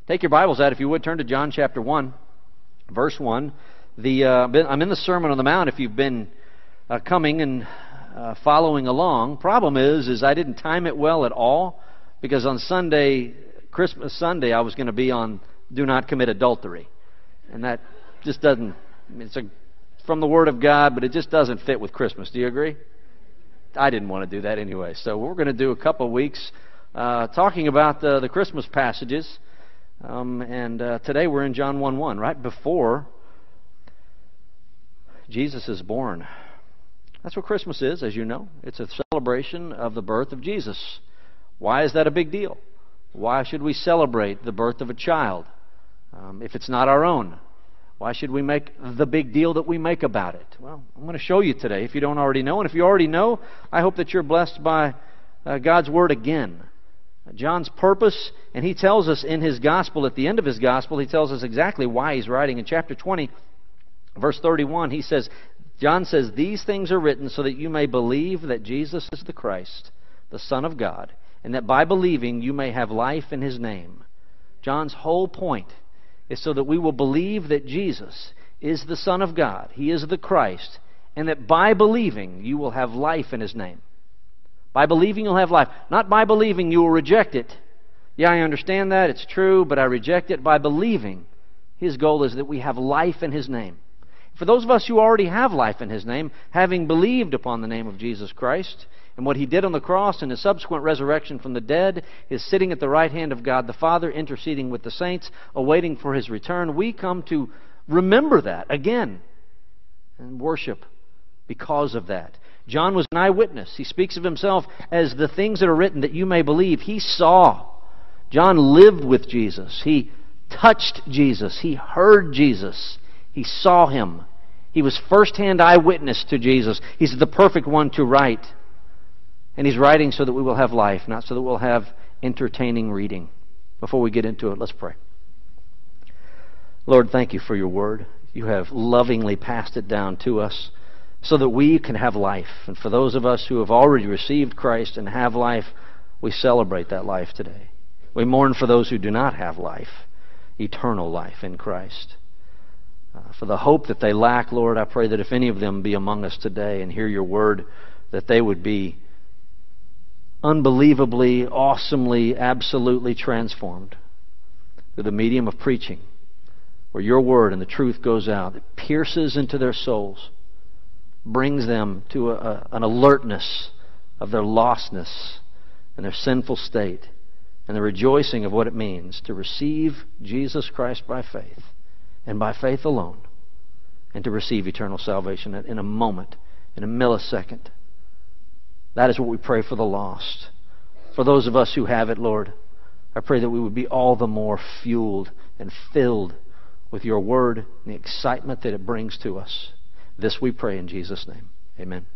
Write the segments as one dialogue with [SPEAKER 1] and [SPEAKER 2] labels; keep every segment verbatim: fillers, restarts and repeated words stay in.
[SPEAKER 1] Take your Bibles out, if you would, turn to John chapter one, verse one. The uh, I'm in the Sermon on the Mount. If you've been uh, coming and uh, following along, problem is, is I didn't time it well at all, because on Sunday, Christmas Sunday, I was going to be on "Do Not Commit Adultery," and that just doesn't. It's a, from the Word of God, but it just doesn't fit with Christmas. Do you agree? I didn't want to do that anyway. So we're going to do a couple of weeks uh, talking about the, the Christmas passages. Um, and uh, today we're in John one one, right before Jesus is born. That's what Christmas is, as you know. It's a celebration of the birth of Jesus. Why is that a big deal? Why should we celebrate the birth of a child um, if it's not our own? Why should we make the big deal that we make about it? Well, I'm going to show you today if you don't already know. And if you already know, I hope that you're blessed by uh, God's Word again. John's purpose, and he tells us in his Gospel, at the end of his Gospel, he tells us exactly why he's writing. In chapter twenty, verse thirty-one, he says, John says, "These things are written so that you may believe that Jesus is the Christ, the Son of God, and that by believing you may have life in His name." John's whole point is so that we will believe that Jesus is the Son of God, He is the Christ, and that by believing you will have life in His name. By believing you'll have life. Not by believing you will reject it. Yeah, I understand that, it's true, but I reject it. By believing, His goal is that we have life in His name. For those of us who already have life in His name, having believed upon the name of Jesus Christ, and what He did on the cross and His subsequent resurrection from the dead, His sitting at the right hand of God the Father, interceding with the saints, awaiting for His return, we come to remember that again and worship because of that. John was an eyewitness. He speaks of himself as the things that are written that you may believe. He saw. John lived with Jesus. He touched Jesus. He heard Jesus. He saw Him. He was first-hand eyewitness to Jesus. He's the perfect one to write. And he's writing so that we will have life, not so that we'll have entertaining reading. Before we get into it, let's pray. Lord, thank You for Your Word. You have lovingly passed it down to us so that we can have life. And for those of us who have already received Christ and have life, we celebrate that life today. We mourn for those who do not have life, eternal life in Christ. Uh, for the hope that they lack, Lord, I pray that if any of them be among us today and hear Your Word, that they would be unbelievably, awesomely, absolutely transformed through the medium of preaching, where Your Word and the truth goes out. It pierces into their souls, brings them to a, a, an alertness of their lostness and their sinful state, and the rejoicing of what it means to receive Jesus Christ by faith, and by faith alone, and to receive eternal salvation in a moment, in a millisecond. That is what we pray for the lost. For those of us who have it, Lord, I pray that we would be all the more fueled and filled with Your Word and the excitement that it brings to us. This we pray in Jesus' name. Amen.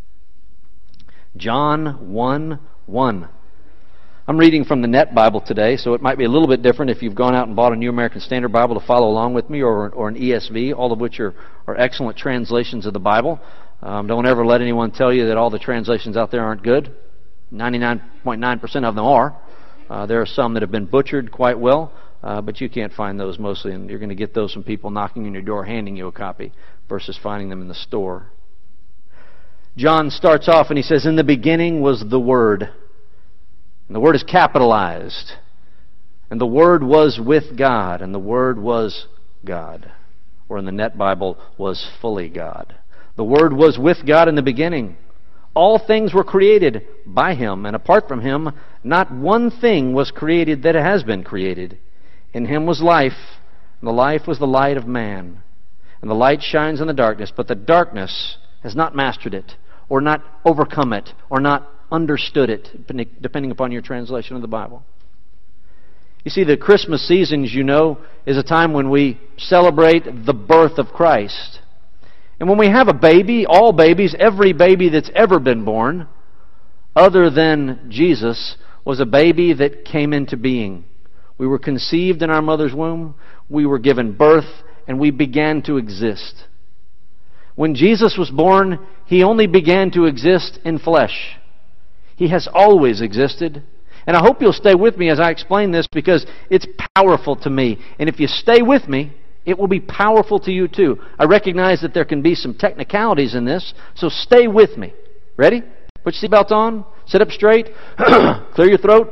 [SPEAKER 1] John one one. I'm reading from the Net Bible today, so it might be a little bit different if you've gone out and bought a New American Standard Bible to follow along with me, or, or an E S V, all of which are, are excellent translations of the Bible. Um, don't ever let anyone tell you that all the translations out there aren't good. ninety-nine point nine percent of them are. Uh, there are some that have been butchered quite well, uh, but you can't find those mostly, and you're going to get those from people knocking on your door handing you a copy versus finding them in the store. John starts off and he says, "In the beginning was the Word." And the Word is capitalized. "And the Word was with God, and the Word was God." Or in the Net Bible, was fully God. The Word was with God in the beginning. All things were created by Him, and apart from Him, not one thing was created that has been created. In Him was life, and the life was the light of man. And the light shines in the darkness, but the darkness has not mastered it, or not overcome it, or not understood it, depending upon your translation of the Bible. You see, the Christmas season, as you know, is a time when we celebrate the birth of Christ. And when we have a baby, all babies, every baby that's ever been born, other than Jesus, was a baby that came into being. We were conceived in our mother's womb, we were given birth, and we began to exist. When Jesus was born, He only began to exist in flesh. He has always existed. And I hope you'll stay with me as I explain this, because it's powerful to me. And if you stay with me, it will be powerful to you too. I recognize that there can be some technicalities in this, so stay with me. Ready? Put your seatbelt on. Sit up straight. Clear your throat.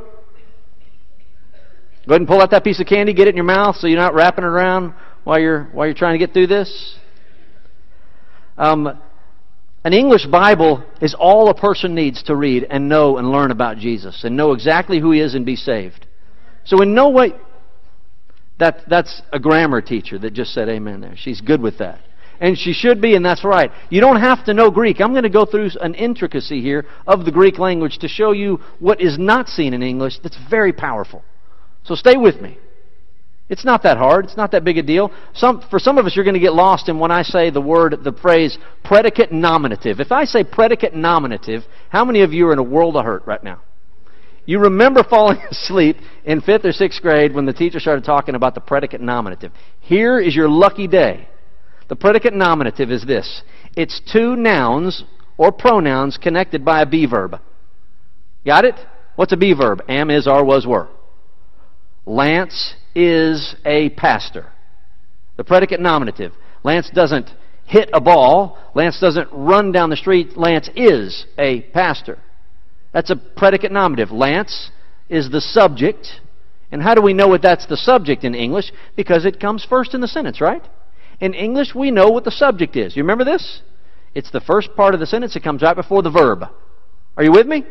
[SPEAKER 1] Go ahead and pull out that piece of candy. Get it in your mouth so you're not wrapping it around while you're while you're trying to get through this. Um, an English Bible is all a person needs to read and know and learn about Jesus and know exactly who He is and be saved. So in no way, that that's a grammar teacher that just said amen there. She's good with that. And she should be, and that's right. You don't have to know Greek. I'm going to go through an intricacy here of the Greek language to show you what is not seen in English that's very powerful. So stay with me. It's not that hard. It's not that big a deal. Some, for some of us, you're going to get lost in when I say the word, the phrase predicate nominative. If I say predicate nominative, how many of you are in a world of hurt right now? You remember falling asleep in fifth or sixth grade when the teacher started talking about the predicate nominative. Here is your lucky day. The predicate nominative is this. It's two nouns or pronouns connected by a be verb. Got it? What's a be verb? Am, is, are, was, were. Lance is a pastor. The predicate nominative. Lance doesn't hit a ball. Lance doesn't run down the street. Lance is a pastor. That's a predicate nominative. Lance is the subject. And how do we know what that's the subject in English? Because it comes first in the sentence, right? In English, we know what the subject is. You remember this? It's the first part of the sentence. It comes right before the verb. Are you with me?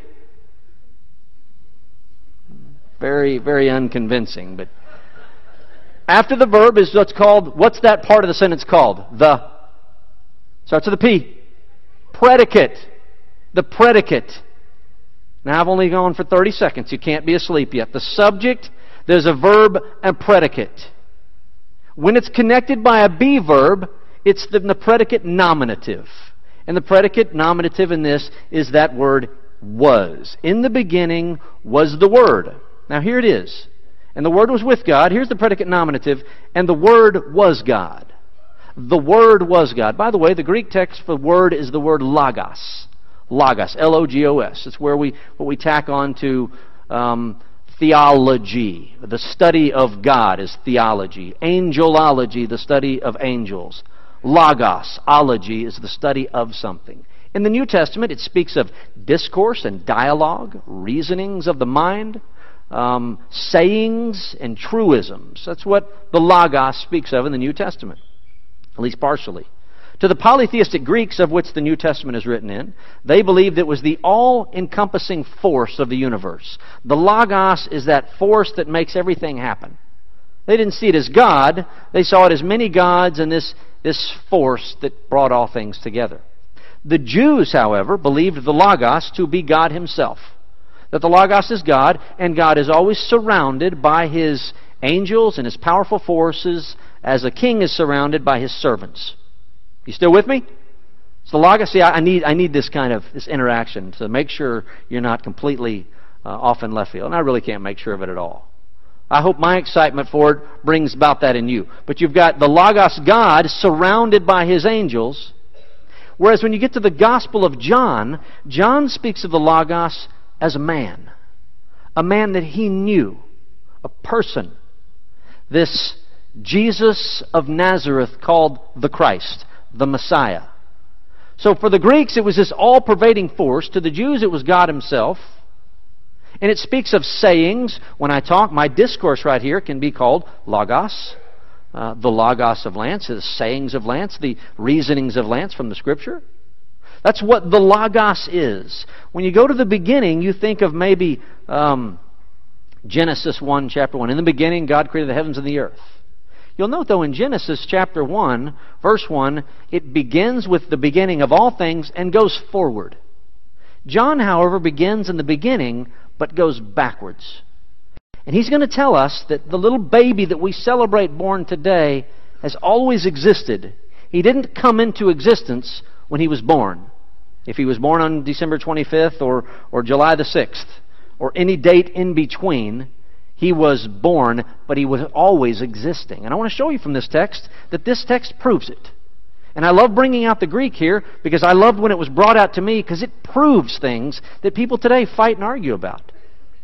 [SPEAKER 1] Very, very unconvincing. But after the verb is what's called, what's that part of the sentence called? The. Starts with a P. Predicate. The predicate. Now, I've only gone for thirty seconds. You can't be asleep yet. The subject, there's a verb and predicate. When it's connected by a be verb, it's the, the predicate nominative. And the predicate nominative in this is that word was. In the beginning was the Word. Now here it is. And the Word was with God. Here's the predicate nominative. And the Word was God. The Word was God. By the way, the Greek text for word is the word logos. Logos. L O G O S. It's where we, what we tack on to um, theology. The study of God is theology. Angelology, the study of angels. Logos, ology, is the study of something. In the New Testament, it speaks of discourse and dialogue, reasonings of the mind, um, sayings and truisms. That's what the Logos speaks of in the New Testament, at least partially. To the polytheistic Greeks, of which the New Testament is written in, they believed it was the all-encompassing force of the universe. The Logos is that force that makes everything happen. They didn't see it as God. They saw it as many gods and this, this force that brought all things together. The Jews, however, believed the Logos to be God Himself. That the Logos is God, and God is always surrounded by His angels and His powerful forces, as a king is surrounded by his servants. You still with me? So the Logos, see, I need, I need this kind of this interaction to make sure you're not completely uh, off in left field. And I really can't make sure of it at all. I hope my excitement for it brings about that in you. But you've got the Logos God surrounded by His angels. Whereas when you get to the Gospel of John, John speaks of the Logos as a man. A man that he knew. A person. This Jesus of Nazareth called the Christ. The Messiah. So for the Greeks it was this all-pervading force. To the Jews it was God Himself. And it speaks of sayings. When I talk, my discourse right here can be called Logos. Uh, the Logos of Lance, the sayings of Lance, the reasonings of Lance from the Scripture. That's what the Logos is. When you go to the beginning, you think of maybe um, Genesis one, chapter one. In the beginning, God created the heavens and the earth. You'll note, though, in Genesis chapter one, verse one, it begins with the beginning of all things and goes forward. John, however, begins in the beginning, but goes backwards. And he's going to tell us that the little baby that we celebrate born today has always existed. He didn't come into existence when He was born. If He was born on December twenty-fifth or, or July the sixth, or any date in between, He was born, but He was always existing. And I want to show you from this text that this text proves it. And I love bringing out the Greek here because I loved when it was brought out to me because it proves things that people today fight and argue about.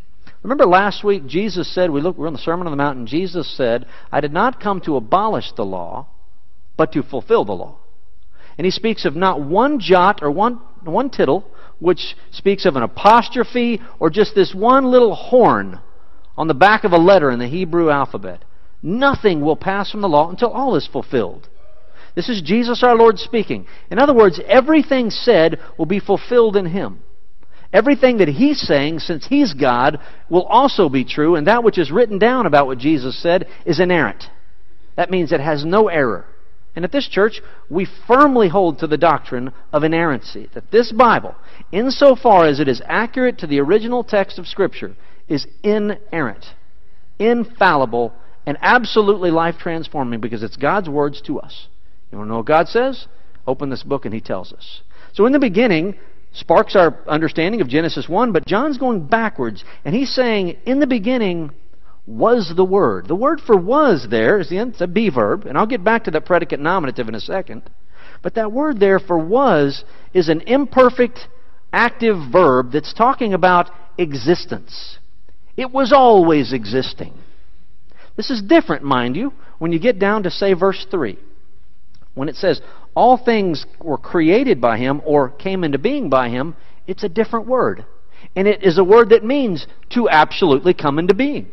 [SPEAKER 1] Remember last week Jesus said, we look, we're on the Sermon on the Mount, and Jesus said, I did not come to abolish the law, but to fulfill the law. And he speaks of not one jot or one, one tittle, which speaks of an apostrophe or just this one little horn on the back of a letter in the Hebrew alphabet. Nothing will pass from the law until all is fulfilled. This is Jesus our Lord speaking. In other words, everything said will be fulfilled in Him. Everything that He's saying, since He's God, will also be true, and that which is written down about what Jesus said is inerrant. That means it has no error. And at this church, we firmly hold to the doctrine of inerrancy, that this Bible, insofar as it is accurate to the original text of Scripture, is inerrant, infallible, and absolutely life-transforming because it's God's words to us. You want to know what God says? Open this book and He tells us. So in the beginning sparks our understanding of Genesis one, but John's going backwards, and he's saying, in the beginning was the Word. The word for was there is the it's a be verb, and I'll get back to that predicate nominative in a second. But that word there for was is an imperfect active verb that's talking about existence. It was always existing. This is different, mind you, when you get down to, say, verse three. When it says, all things were created by Him or came into being by Him, it's a different word. And it is a word that means to absolutely come into being.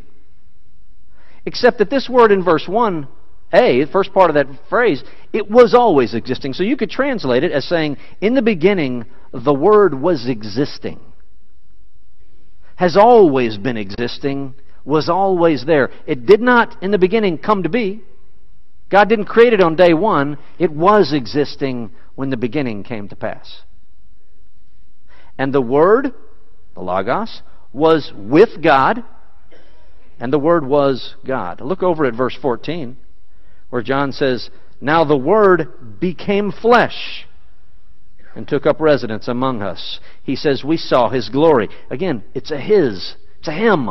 [SPEAKER 1] Except that this word in verse one A, the first part of that phrase, it was always existing. So you could translate it as saying, in the beginning, the Word was existing. Has always been existing, was always there. It did not, in the beginning, come to be. God didn't create it on day one. It was existing when the beginning came to pass. And the Word, the Logos, was with God, and the Word was God. Look over at verse fourteen, where John says, now the Word became flesh and took up residence among us. He says, we saw His glory. Again, it's a His. It's a Him.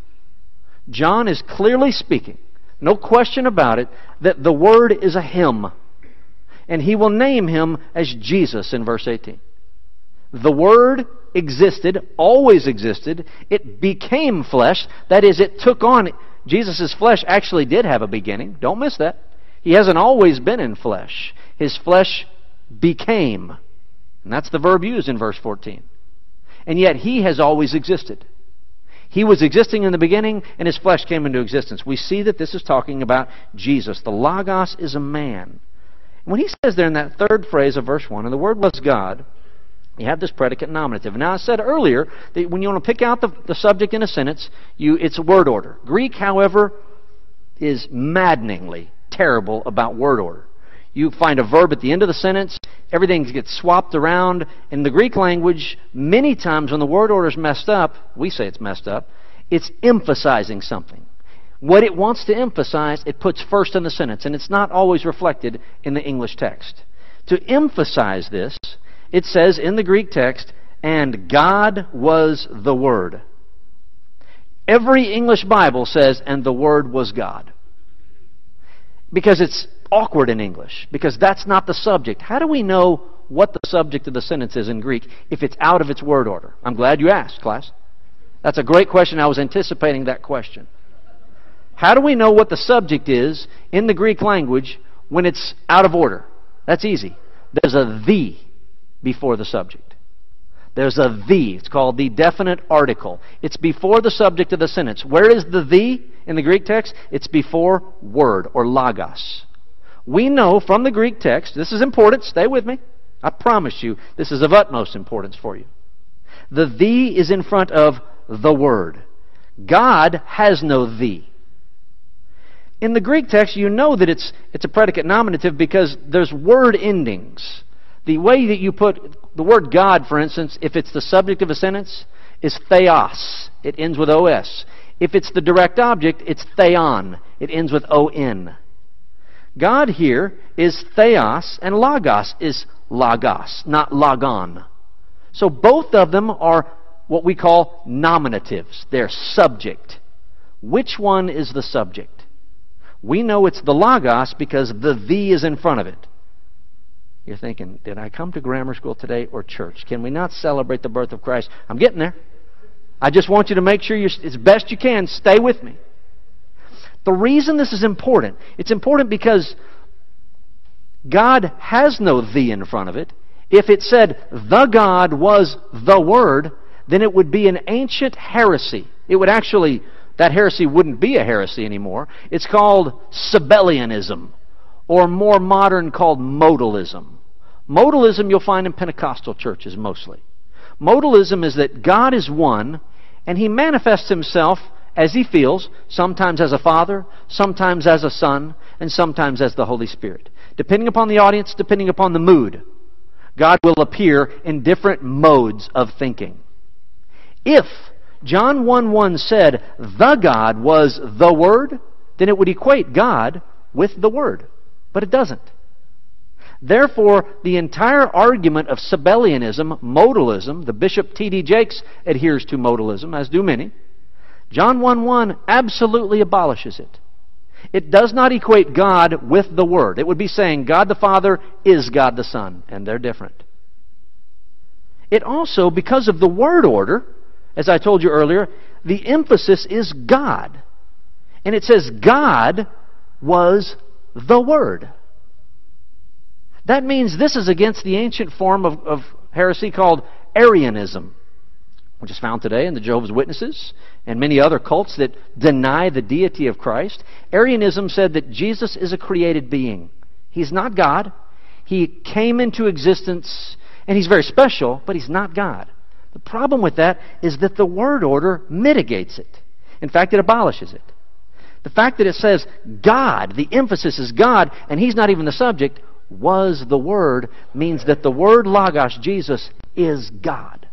[SPEAKER 1] John is clearly speaking, no question about it, that the Word is a Him. And he will name Him as Jesus in verse eighteen. The Word existed, always existed. It became flesh. That is, it took on... Jesus' flesh actually did have a beginning. Don't miss that. He hasn't always been in flesh. His flesh became. And that's the verb used in verse fourteen. And yet He has always existed. He was existing in the beginning, and His flesh came into existence. We see that this is talking about Jesus. The Logos is a man. And when he says there in that third phrase of verse one, and the Word was God, you have this predicate nominative. Now I said earlier that when you want to pick out the, the subject in a sentence, you it's a word order. Greek, however, is maddeningly terrible about word order. You find a verb at the end of the sentence, everything gets swapped around. In the Greek language, many times when the word order is messed up, we say it's messed up, it's emphasizing something. What it wants to emphasize, it puts first in the sentence, and it's not always reflected in the English text. To emphasize this, it says in the Greek text, and God was the Word. Every English Bible says, and the Word was God. Because it's awkward in English, because that's not the subject. How do we know what the subject of the sentence is in Greek if it's out of its word order? I'm glad you asked, class. That's a great question. I was anticipating that question. How do we know what the subject is in the Greek language when it's out of order? That's easy. There's a the before the subject. There's a the. It's called the definite article. It's before the subject of the sentence. Where is the the in the Greek text? It's before word or logos. We know from the Greek text, this is important, stay with me. I promise you, this is of utmost importance for you. The the is in front of the Word. God has no the. In the Greek text, you know that it's, it's a predicate nominative because there's word endings. The way that you put the word God, for instance, if it's the subject of a sentence, is theos. It ends with os. If it's the direct object, it's theon. It ends with on. God here is theos, and logos is logos, not logon. So both of them are what we call nominatives. They're subject. Which one is the subject? We know it's the logos because the the is in front of it. You're thinking, did I come to grammar school today or church? Can we not celebrate the birth of Christ? I'm getting there. I just want you to make sure you, as best you can, stay with me. The reason this is important, it's important because God has no "the" in front of it. If it said the God was the Word, then it would be an ancient heresy. It would actually, that heresy wouldn't be a heresy anymore. It's called Sabellianism, or more modern called modalism. Modalism you'll find in Pentecostal churches mostly. Modalism is that God is one, and He manifests Himself as He feels, sometimes as a Father, sometimes as a Son, and sometimes as the Holy Spirit. Depending upon the audience, depending upon the mood, God will appear in different modes of thinking. If John one one said the God was the Word, then it would equate God with the Word. But it doesn't. Therefore, the entire argument of Sabellianism, modalism, the Bishop T D Jakes adheres to modalism, as do many. John one one absolutely abolishes it. It does not equate God with the Word. It would be saying God the Father is God the Son, and they're different. It also, because of the word order, as I told you earlier, the emphasis is God. And it says God was the Word. That means this is against the ancient form of, of heresy called Arianism, which is found today in the Jehovah's Witnesses and many other cults that deny the deity of Christ. Arianism said that Jesus is a created being. He's not God. He came into existence, and He's very special, but He's not God. The problem with that is that the word order mitigates it. In fact, it abolishes it. The fact that it says God, the emphasis is God, and He's not even the subject, was the Word, means that the Word Logos, Jesus, is God.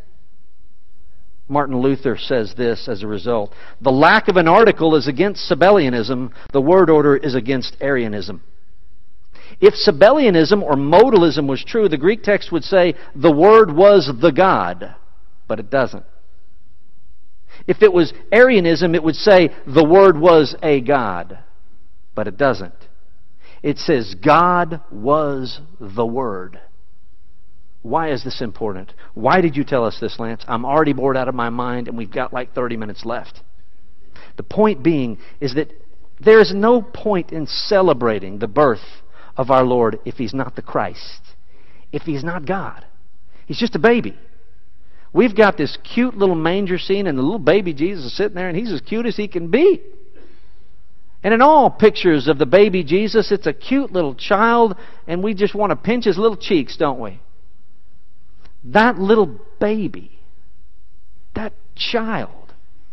[SPEAKER 1] Martin Luther says this as a result. The lack of an article is against Sabellianism. The word order is against Arianism. If Sabellianism or modalism was true, the Greek text would say the Word was the God, but it doesn't. If it was Arianism, it would say the Word was a God, but it doesn't. It says God was the Word. Why is this important? Why did you tell us this, Lance? I'm already bored out of my mind, and we've got like thirty minutes left. The point being is that there is no point in celebrating the birth of our Lord if He's not the Christ, if He's not God. He's just a baby. We've got this cute little manger scene, and the little baby Jesus is sitting there, and He's as cute as He can be. And in all pictures of the baby Jesus, it's a cute little child, and we just want to pinch His little cheeks, don't we? That little baby, that child,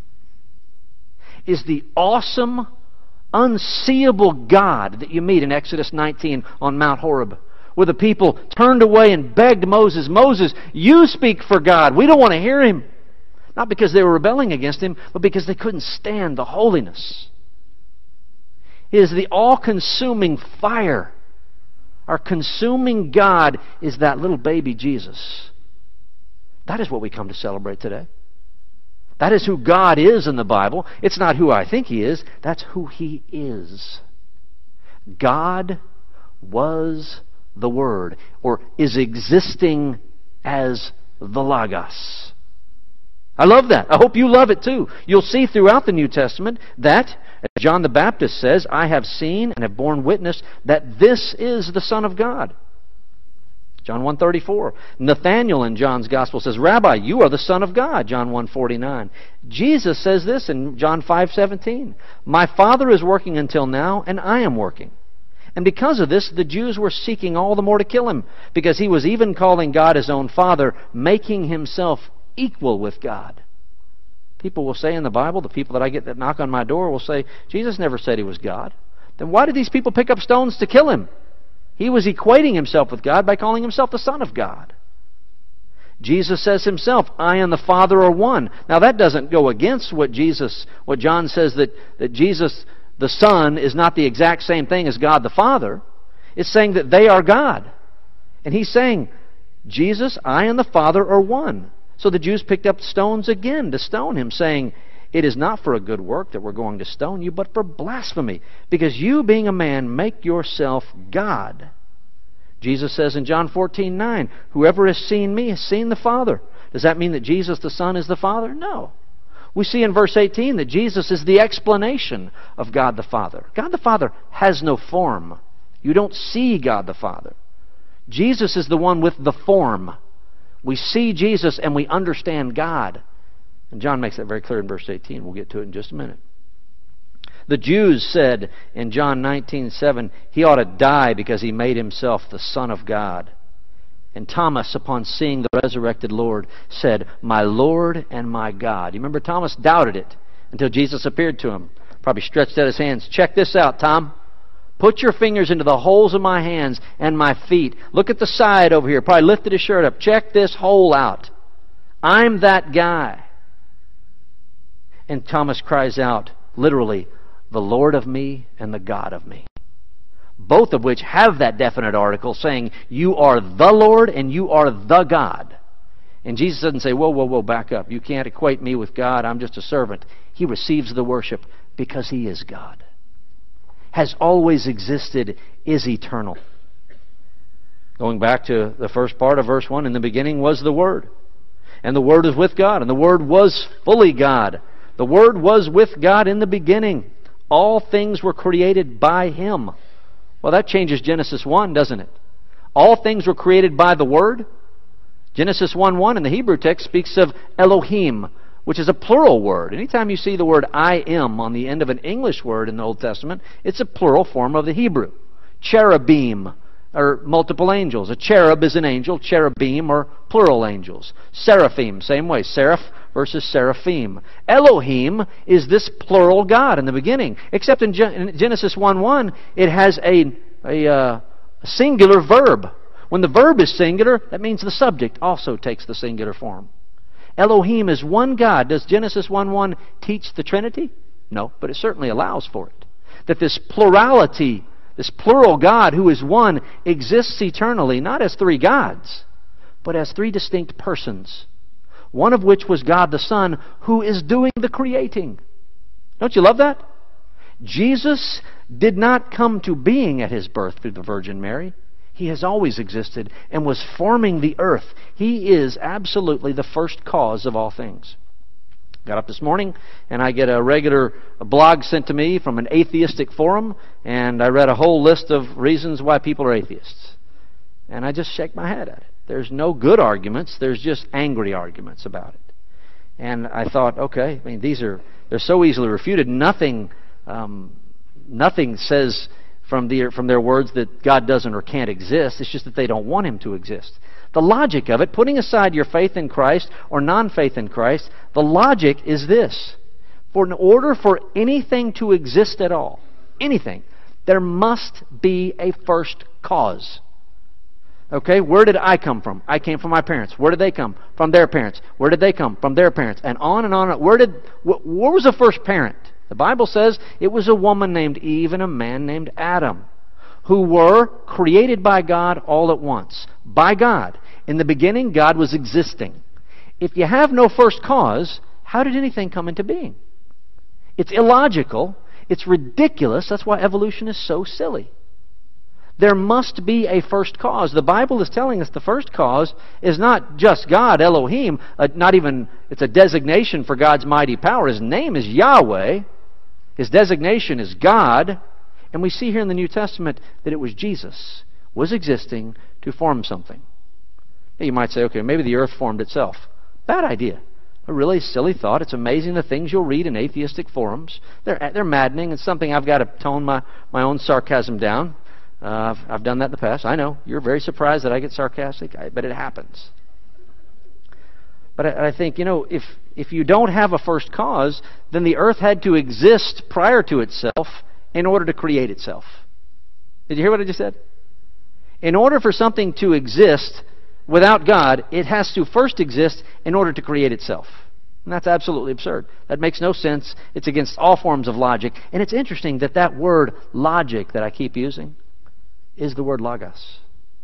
[SPEAKER 1] is the awesome, unseeable God that you meet in Exodus nineteen on Mount Horeb, where the people turned away and begged Moses, Moses, you speak for God. We don't want to hear Him. Not because they were rebelling against Him, but because they couldn't stand the holiness. He is the all-consuming fire. Our consuming God is that little baby Jesus. That is what we come to celebrate today. That is who God is in the Bible. It's not who I think He is. That's who He is. God was the Word, or is existing as the Logos. I love that. I hope you love it too. You'll see throughout the New Testament that, as John the Baptist says, I have seen and have borne witness that this is the Son of God. John one thirty-four. Nathanael in John's Gospel says, Rabbi, you are the Son of God. John one forty-nine. Jesus says this in John five seventeen. My Father is working until now, and I am working. And because of this, the Jews were seeking all the more to kill Him, because He was even calling God His own Father, making Himself equal with God. People will say in the Bible, the people that I get that knock on my door will say, Jesus never said He was God. Then why did these people pick up stones to kill Him? He was equating Himself with God by calling Himself the Son of God. Jesus says Himself, I and the Father are one. Now that doesn't go against what Jesus, what John says that, that Jesus, the Son, is not the exact same thing as God the Father. It's saying that they are God. And He's saying, Jesus, I and the Father are one. So the Jews picked up stones again to stone Him, saying, it is not for a good work that we're going to stone you, but for blasphemy, because you, being a man, make yourself God. Jesus says in John fourteen nine, whoever has seen me has seen the Father. Does that mean that Jesus the Son is the Father? No. We see in verse eighteen that Jesus is the explanation of God the Father. God the Father has no form. You don't see God the Father. Jesus is the one with the form. We see Jesus and we understand God. And John makes that very clear in verse eighteen. We'll get to it in just a minute. The Jews said in John nineteen seven, He ought to die because He made Himself the Son of God. And Thomas, upon seeing the resurrected Lord, said, My Lord and my God. You remember Thomas doubted it until Jesus appeared to him. Probably stretched out his hands. Check this out, Tom. Put your fingers into the holes of my hands and my feet. Look at the side over here. Probably lifted his shirt up. Check this hole out. I'm that guy. And Thomas cries out, literally, the Lord of me and the God of me. Both of which have that definite article saying, you are the Lord and you are the God. And Jesus doesn't say, whoa, whoa, whoa, back up. You can't equate me with God. I'm just a servant. He receives the worship because He is God. Has always existed, is eternal. Going back to the first part of verse one, in the beginning was the Word. And the Word was with God. And the Word was fully God. The Word was with God in the beginning. All things were created by Him. Well, that changes Genesis one, doesn't it? All things were created by the Word. Genesis one one in the Hebrew text speaks of Elohim, which is a plural word. Anytime you see the word I am on the end of an English word in the Old Testament, it's a plural form of the Hebrew. Cherubim are multiple angels. A cherub is an angel. Cherubim are plural angels. Seraphim, same way. Seraph versus seraphim. Elohim is this plural God in the beginning. Except in Genesis one one, it has a, a uh, singular verb. When the verb is singular, that means the subject also takes the singular form. Elohim is one God. Does Genesis one one teach the Trinity? No, but it certainly allows for it. That this plurality, this plural God who is one, exists eternally, not as three gods, but as three distinct persons. One of which was God the Son, who is doing the creating. Don't you love that? Jesus did not come to being at His birth through the Virgin Mary. He has always existed and was forming the earth. He is absolutely the first cause of all things. Got up this morning and I get a regular blog sent to me from an atheistic forum, and I read a whole list of reasons why people are atheists. And I just shake my head at it. There's no good arguments. There's just angry arguments about it. And I thought, okay, I mean, these are, they're so easily refuted. Nothing, um, nothing says from their, from their words that God doesn't or can't exist. It's just that they don't want Him to exist. The logic of it, putting aside your faith in Christ or non-faith in Christ, the logic is this. For in order for anything to exist at all, anything, there must be a first cause. Okay, where did I come from? I came from my parents. Where did they come? From their parents. Where did they come? From their parents. And on and on. Where did? Where was the first parent? The Bible says it was a woman named Eve and a man named Adam, who were created by God all at once. By God. In the beginning, God was existing. If you have no first cause, how did anything come into being? It's illogical. It's ridiculous. That's why evolution is so silly. There must be a first cause. The Bible is telling us the first cause is not just God, Elohim, uh, not even, it's a designation for God's mighty power. His name is Yahweh. His designation is God. And we see here in the New Testament that it was Jesus was existing to form something. Now you might say, okay, maybe the earth formed itself. Bad idea. A really silly thought. It's amazing the things you'll read in atheistic forums. They're, they're maddening. It's something I've got to tone my, my own sarcasm down. Uh, I've, I've done that in the past. I know. You're very surprised that I get sarcastic, I, but it happens. But I, I think, you know, if, if you don't have a first cause, then the earth had to exist prior to itself in order to create itself. Did you hear what I just said? In order for something to exist without God, it has to first exist in order to create itself. And that's absolutely absurd. That makes no sense. It's against all forms of logic. And it's interesting that that word logic that I keep using is the word logos.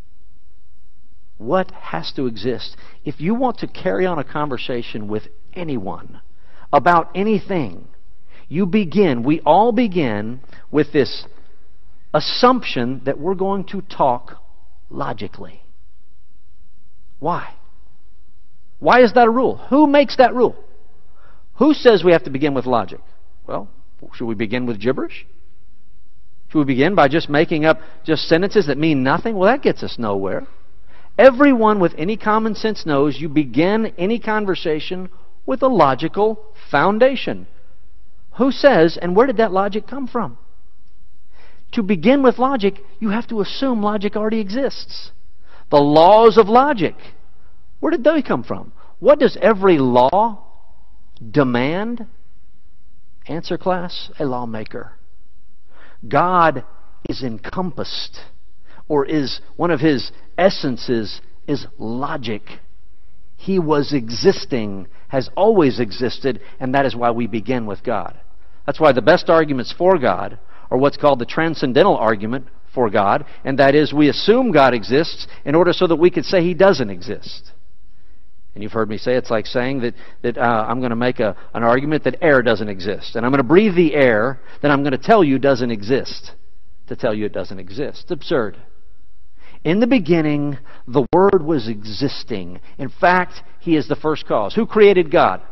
[SPEAKER 1] What has to exist? If you want to carry on a conversation with anyone about anything, you begin, we all begin with this assumption that we're going to talk logically. Why? Why is that a rule? Who makes that rule? Who says we have to begin with logic? Well, should we begin with gibberish? Should we begin by just making up just sentences that mean nothing? Well, that gets us nowhere. Everyone with any common sense knows you begin any conversation with a logical foundation. Who says, and where did that logic come from? To begin with logic, you have to assume logic already exists. The laws of logic, where did they come from? What does every law demand? Answer, class, a lawmaker. God is encompassed, or is one of His essences is logic. He was existing, has always existed, and that is why we begin with God. That's why the best arguments for God are what's called the transcendental argument for God, and that is we assume God exists in order so that we could say He doesn't exist. And you've heard me say it's like saying that, that uh, I'm going to make a, an argument that air doesn't exist. And I'm going to breathe the air that I'm going to tell you doesn't exist. To tell you it doesn't exist. It's absurd. In the beginning, the Word was existing. In fact, He is the first cause. Who created God?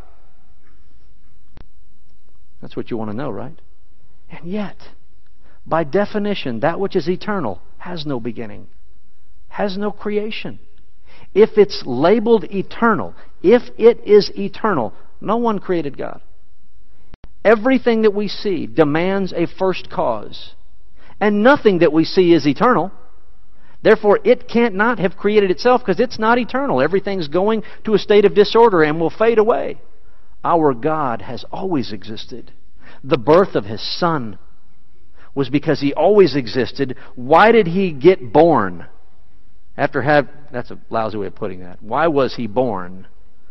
[SPEAKER 1] That's what you want to know, right? And yet, by definition, that which is eternal has no beginning, has no creation. If it's labeled eternal, if it is eternal, no one created God. Everything that we see demands a first cause. And nothing that we see is eternal. Therefore, it can't not have created itself because it's not eternal. Everything's going to a state of disorder and will fade away. Our God has always existed. The birth of His Son was because He always existed. Why did He get born? After have that's a lousy way of putting that. Why was He born?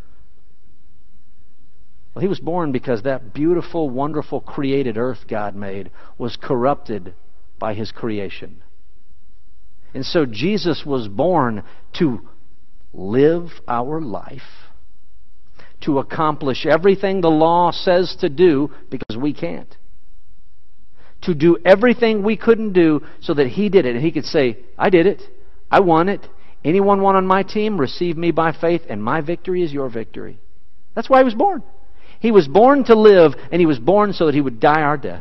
[SPEAKER 1] Well, He was born because that beautiful, wonderful, created earth God made was corrupted by His creation. And so Jesus was born to live our life, to accomplish everything the law says to do because we can't. To do everything we couldn't do so that He did it. And He could say, I did it. I won it. Anyone won on my team, receive me by faith, and my victory is your victory. That's why He was born. He was born to live, and He was born so that He would die our death.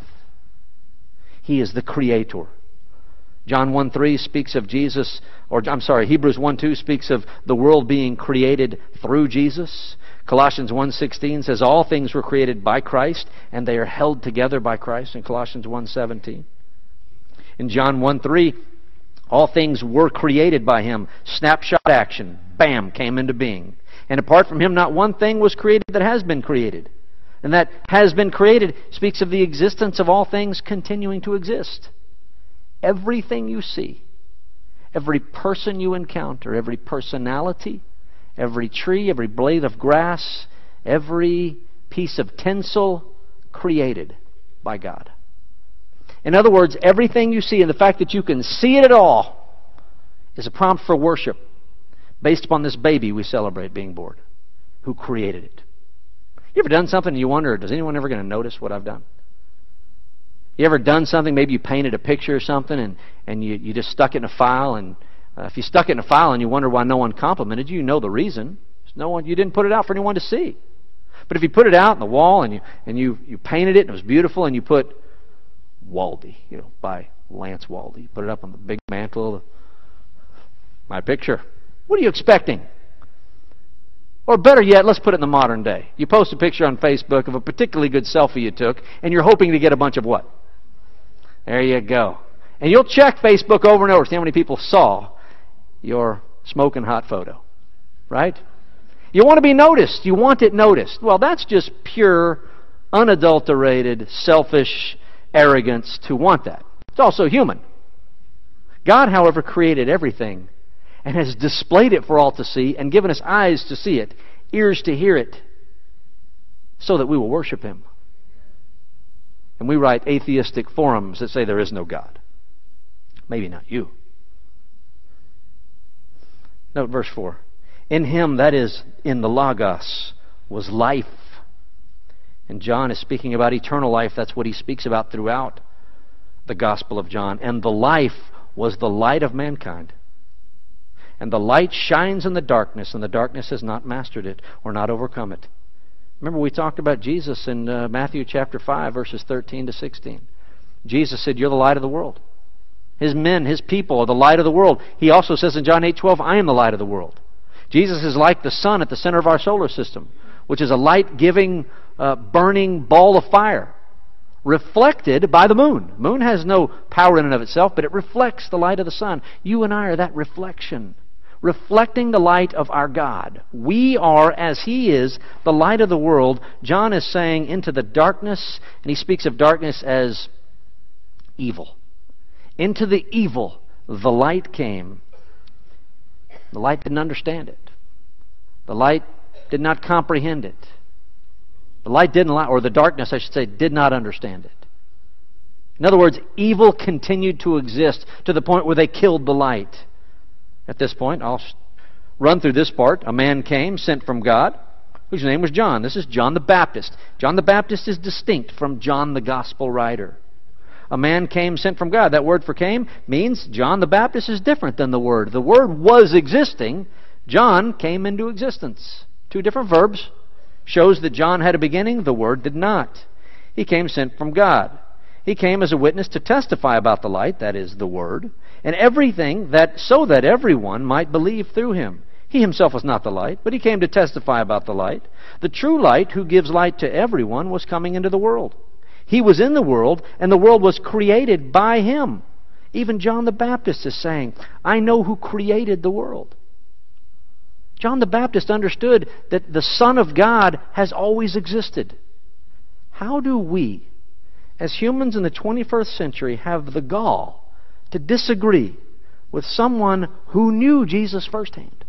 [SPEAKER 1] He is the Creator. John one three speaks of Jesus, or I'm sorry, Hebrews one two speaks of the world being created through Jesus. Colossians one sixteen says all things were created by Christ, and they are held together by Christ in Colossians one seventeen. In John one three, all things were created by Him. Snapshot action. Bam, came into being. And apart from Him, not one thing was created that has been created. And that has been created speaks of the existence of all things continuing to exist. Everything you see, every person you encounter, every personality, every tree, every blade of grass, every piece of tinsel, created by God. In other words, everything you see, and the fact that you can see it at all, is a prompt for worship based upon this baby we celebrate being born, who created it. You ever done something and you wonder, is anyone ever going to notice what I've done? You ever done something, maybe you painted a picture or something and, and you, you just stuck it in a file, and uh, if you stuck it in a file and you wonder why no one complimented you, you know the reason. No one, you didn't put it out for anyone to see. But if you put it out on the wall and you and you, you painted it and it was beautiful and you put Waldy, you know, by Lance Waldy, you put it up on the big mantle, my picture. What are you expecting? Or better yet, let's put it in the modern day. You post a picture on Facebook of a particularly good selfie you took, and you're hoping to get a bunch of what? There you go. And you'll check Facebook over and over to see how many people saw your smoking hot photo. Right? You want to be noticed. You want it noticed. Well, that's just pure, unadulterated, selfish arrogance to want that. It's also human. God, however, created everything and has displayed it for all to see and given us eyes to see it, ears to hear it, so that we will worship Him. And we write atheistic forums that say there is no God. Maybe not you. Note verse four. In Him, that is, in the Logos, was life. And John is speaking about eternal life. That's what he speaks about throughout the Gospel of John. And the life was the light of mankind. And the light shines in the darkness, and the darkness has not mastered it or not overcome it. Remember, we talked about Jesus in uh, Matthew chapter five, verses thirteen to sixteen. Jesus said, you're the light of the world. His men, His people are the light of the world. He also says in John eight twelve, I am the light of the world. Jesus is like the sun at the center of our solar system, which is a light-giving, uh, burning ball of fire, reflected by the moon. The moon has no power in and of itself, but it reflects the light of the sun. You and I are that reflection, reflecting the light of our God. We are, as He is, the light of the world. John is saying into the darkness, and he speaks of darkness as evil. Into the evil, the light came. The light didn't understand it. The light did not comprehend it. The light didn't, or the darkness, I should say, did not understand it. In other words, evil continued to exist to the point where they killed the light. At this point, I'll run through this part. A man came, sent from God, whose name was John. This is John the Baptist. John the Baptist is distinct from John the Gospel writer. A man came, sent from God. That word for came means John the Baptist is different than the Word. The Word was existing. John came into existence. Two different verbs. Shows that John had a beginning. The Word did not. He came sent from God. He came as a witness to testify about the light, that is, the Word, and everything that so that everyone might believe through Him. He Himself was not the light, but He came to testify about the light. The true light, who gives light to everyone, was coming into the world. He was in the world, and the world was created by Him. Even John the Baptist is saying, I know who created the world. John the Baptist understood that the Son of God has always existed. How do we, as humans in the twenty-first century, have the gall to disagree with someone who knew Jesus firsthand?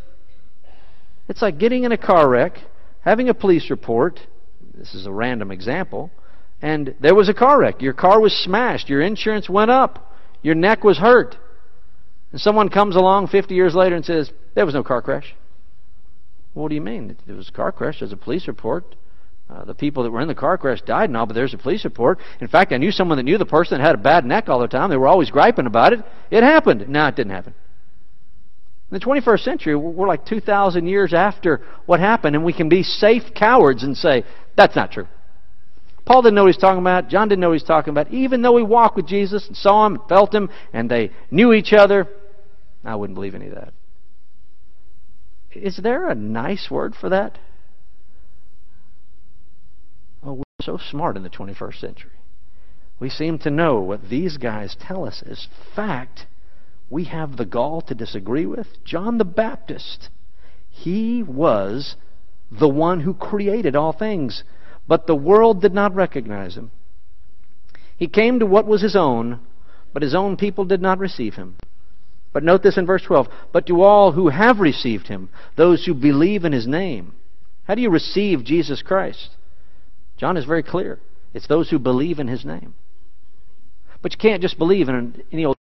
[SPEAKER 1] It's like getting in a car wreck, having a police report. This is a random example. And there was a car wreck. Your car was smashed. Your insurance went up. Your neck was hurt. And someone comes along fifty years later and says, there was no car crash. Well, what do you mean? There was a car crash. There's a police report. Uh, the people that were in the car crash died and all, but there's a police report. In fact, I knew someone that knew the person that had a bad neck all the time. They were always griping about it. It happened. No, it didn't happen. In the twenty-first century, we're like two thousand years after what happened, and we can be safe cowards and say, that's not true. Paul didn't know what he was talking about. John didn't know what he was talking about. Even though he walked with Jesus and saw Him and felt Him and they knew each other, I wouldn't believe any of that. Is there a nice word for that? Oh, we're so smart in the twenty-first century. We seem to know what these guys tell us is fact. We have the gall to disagree with. John the Baptist, he was the one who created all things. But the world did not recognize Him. He came to what was His own, but His own people did not receive Him. But note this in verse twelve. But to all who have received Him, those who believe in His name. How do you receive Jesus Christ? John is very clear. It's those who believe in His name. But you can't just believe in any old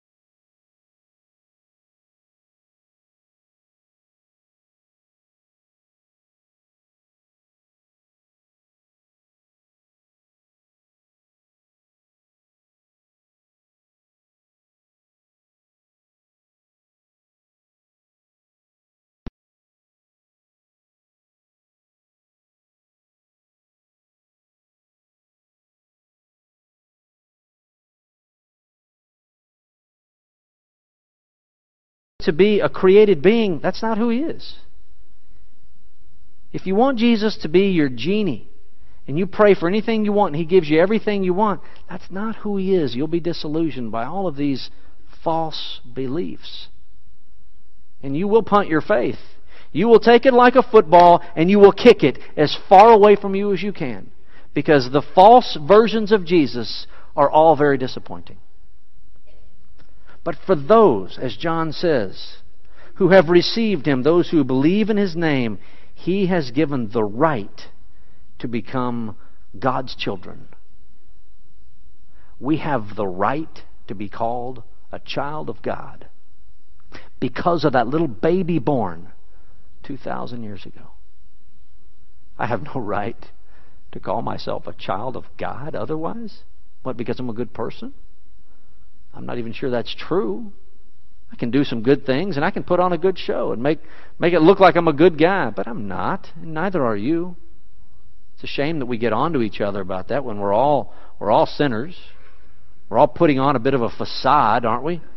[SPEAKER 1] to be a created being. That's not who He is. If you want Jesus to be your genie and you pray for anything you want and He gives you everything you want, that's not who He is. You'll be disillusioned by all of these false beliefs. And you will punt your faith. You will take it like a football and you will kick it as far away from you as you can. Because the false versions of Jesus are all very disappointing. But for those, as John says, who have received Him, those who believe in His name, He has given the right to become God's children. We have the right to be called a child of God because of that little baby born two thousand years ago. I have no right to call myself a child of God otherwise. What, because I'm a good person? I'm not even sure that's true. I can do some good things, and I can put on a good show and make, make it look like I'm a good guy, but I'm not, and neither are you. It's a shame that we get on to each other about that when we're all, we're all sinners. We're all putting on a bit of a facade, aren't we?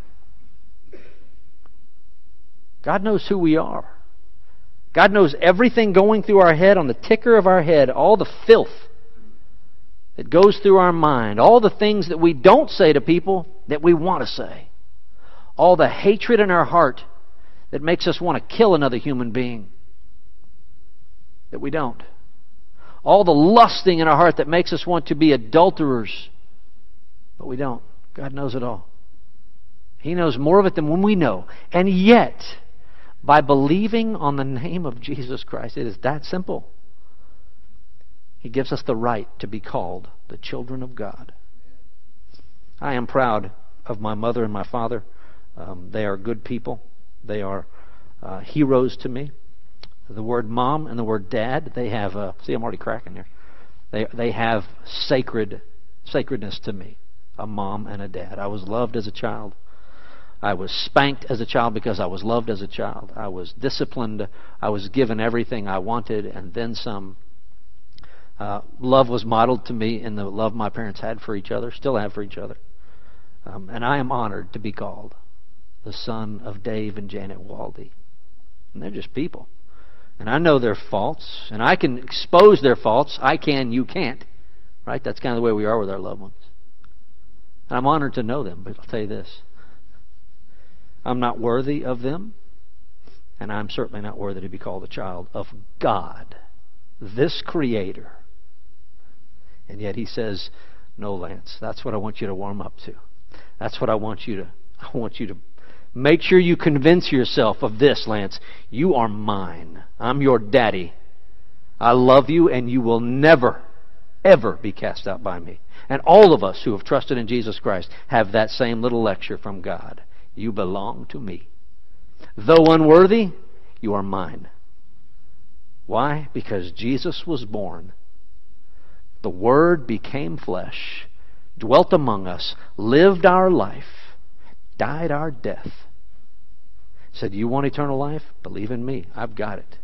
[SPEAKER 1] God knows who we are. God knows everything going through our head, on the ticker of our head, all the filth that goes through our mind, all the things that we don't say to people that we want to say, all the hatred in our heart that makes us want to kill another human being that we don't, all the lusting in our heart that makes us want to be adulterers but we don't. God knows it all. He knows more of it than when we know. And yet, by believing on the name of Jesus Christ, it is that simple. He gives us the right to be called the children of God. I am proud of my mother and my father. Um, they are good people. They are uh, heroes to me. The word mom and the word dad, they have, uh, see I'm already cracking here. They, they have sacred sacredness to me. A mom and a dad. I was loved as a child. I was spanked as a child because I was loved as a child. I was disciplined. I was given everything I wanted and then some. Uh, love was modeled to me in the love my parents had for each other, still have for each other. Um, and I am honored to be called the son of Dave and Janet Waldy. And they're just people. And I know their faults, and I can expose their faults. I can, you can't. Right? That's kind of the way we are with our loved ones. And I'm honored to know them, but I'll tell you this. I'm not worthy of them, and I'm certainly not worthy to be called a child of God, this Creator. And yet He says, no, Lance, that's what I want you to warm up to. That's what I want you to, I want you to make sure you convince yourself of this, Lance. You are mine. I'm your daddy. I love you, and you will never, ever be cast out by me. And all of us who have trusted in Jesus Christ have that same little lecture from God. You belong to me. Though unworthy, you are mine. Why? Because Jesus was born. The Word became flesh, dwelt among us, lived our life, died our death. Said, you want eternal life? Believe in me. I've got it.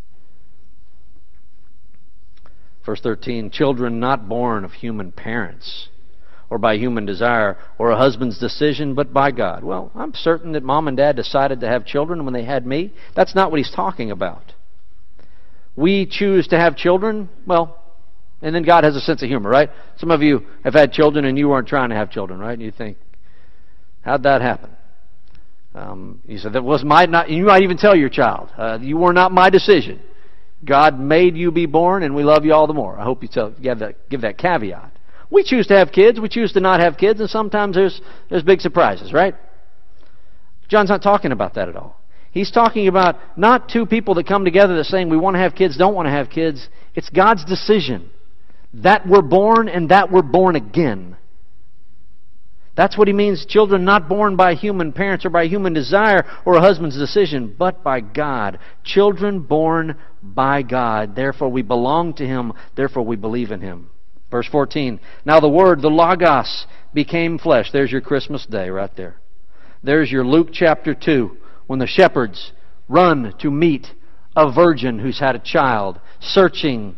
[SPEAKER 1] Verse thirteen, children not born of human parents or by human desire or a husband's decision, but by God. Well, I'm certain that mom and dad decided to have children when they had me. That's not what he's talking about. We choose to have children, well, and then God has a sense of humor, right? Some of you have had children and you weren't trying to have children, right? And you think, how'd that happen? Um, you said, that was my, not, you might even tell your child, uh, you were not my decision. God made you be born, and we love you all the more. I hope you tell, give that, give that caveat. We choose to have kids. We choose to not have kids, and sometimes there's there's big surprises, right? John's not talking about that at all. He's talking about not two people that come together that saying we want to have kids, don't want to have kids. It's God's decision that we're born and that we're born again. That's what he means, children not born by human parents or by human desire or a husband's decision, but by God. Children born by God. Therefore we belong to Him. Therefore we believe in Him. Verse fourteen, now the Word, the Logos, became flesh. There's your Christmas day right there. There's your Luke chapter two, when the shepherds run to meet a virgin who's had a child, searching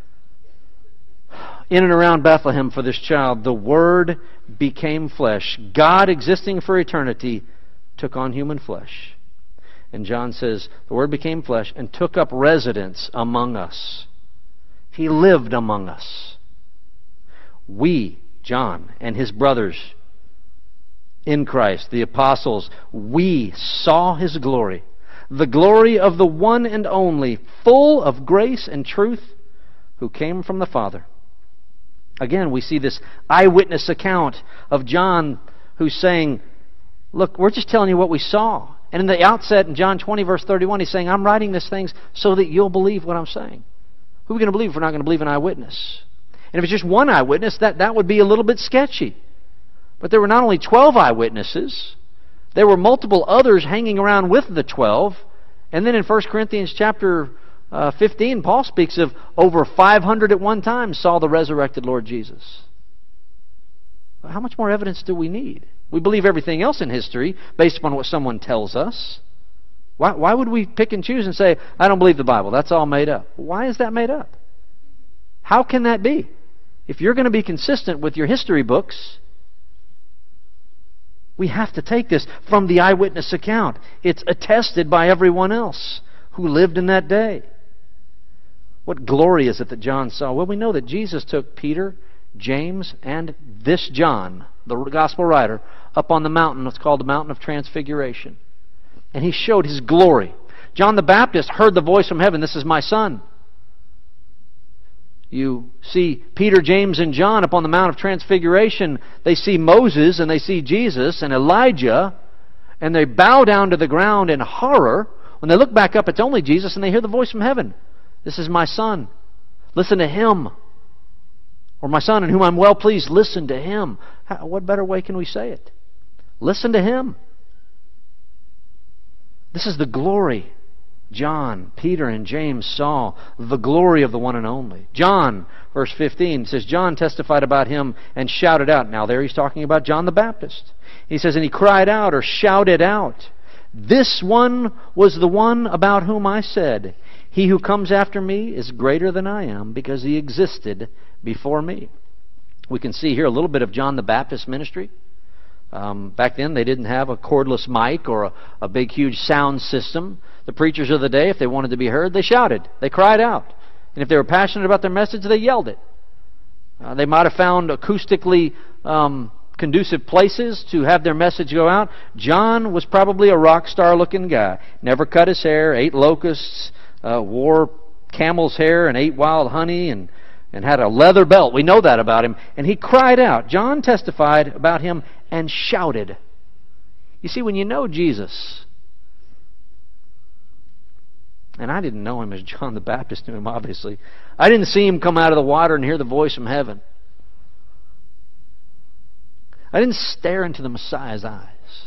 [SPEAKER 1] in and around Bethlehem for this child. The Word became flesh. God, existing for eternity, took on human flesh. And John says, the Word became flesh and took up residence among us. He lived among us. We, John and his brothers in Christ, the apostles, we saw His glory. The glory of the one and only, full of grace and truth, who came from the Father. Again, we see this eyewitness account of John who's saying, look, we're just telling you what we saw. And in the outset, in John twenty, verse thirty-one, he's saying, I'm writing these things so that you'll believe what I'm saying. Who are we going to believe if we're not going to believe an eyewitness? And if it's just one eyewitness, that, that would be a little bit sketchy. But there were not only twelve eyewitnesses, there were multiple others hanging around with the twelve. And then in First Corinthians chapter Uh, fifteen, Paul speaks of over five hundred at one time saw the resurrected Lord Jesus. How much more evidence do we need? We believe everything else in history based upon what someone tells us. Why, why would we pick and choose and say, I don't believe the Bible, that's all made up? Why is that made up? How can that be? If you're going to be consistent with your history books, we have to take this from the eyewitness account. It's attested by everyone else who lived in that day. What glory is it that John saw? Well, we know that Jesus took Peter, James, and this John, the gospel writer, up on the mountain. It's called the Mountain of Transfiguration. And he showed his glory. John the Baptist heard the voice from heaven, this is my son. You see Peter, James, and John up on the Mount of Transfiguration. They see Moses and they see Jesus and Elijah, and they bow down to the ground in horror. When they look back up, it's only Jesus, and they hear the voice from heaven. This is my son. Listen to him. Or my son in whom I'm well pleased, listen to him. How, what better way can we say it? Listen to him. This is the glory John, Peter, and James saw, the glory of the one and only. John, verse fifteen, says, John testified about him and shouted out. Now there he's talking about John the Baptist. He says, and he cried out or shouted out, this one was the one about whom I said, he who comes after me is greater than I am, because he existed before me. We can see here a little bit of John the Baptist's ministry. Um, back then they didn't have a cordless mic or a, a big huge sound system. The preachers of the day, if they wanted to be heard, they shouted. They cried out. And if they were passionate about their message, they yelled it. Uh, they might have found acoustically um, conducive places to have their message go out. John was probably a rock star looking guy. Never cut his hair, ate locusts, uh, wore camel's hair and ate wild honey, and and had a leather belt. We know that about him. And he cried out. John testified about him and shouted. You see, when you know Jesus, and I didn't know him as John the Baptist knew him, obviously. I didn't see him come out of the water and hear the voice from heaven. I didn't stare into the Messiah's eyes.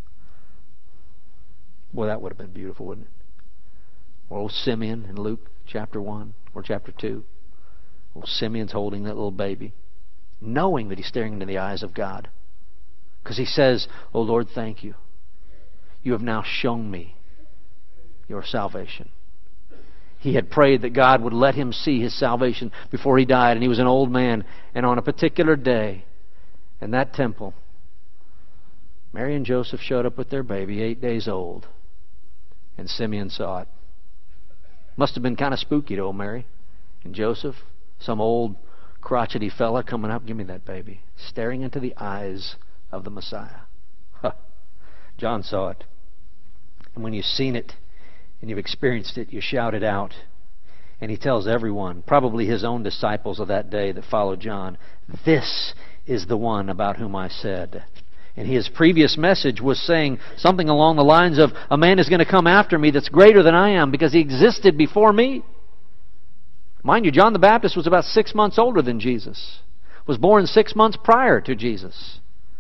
[SPEAKER 1] Boy, that would have been beautiful, wouldn't it? Or old Simeon in Luke chapter one or chapter two. Old Simeon's holding that little baby, knowing that he's staring into the eyes of God. Because he says, oh Lord, thank you. You have now shown me your salvation. He had prayed that God would let him see his salvation before he died, and he was an old man. And on a particular day, in that temple, Mary and Joseph showed up with their baby, eight days old, and Simeon saw it. Must have been kind of spooky to old Mary and Joseph. Some old crotchety fella coming up, give me that baby, staring into the eyes of the Messiah. Huh. John saw it. And when you've seen it and you've experienced it, you shout it out. And he tells everyone, probably his own disciples of that day that followed John, this is the one about whom I said. And his previous message was saying something along the lines of, a man is going to come after me that's greater than I am because he existed before me. Mind you, John the Baptist was about six months older than Jesus. Was born six months prior to Jesus.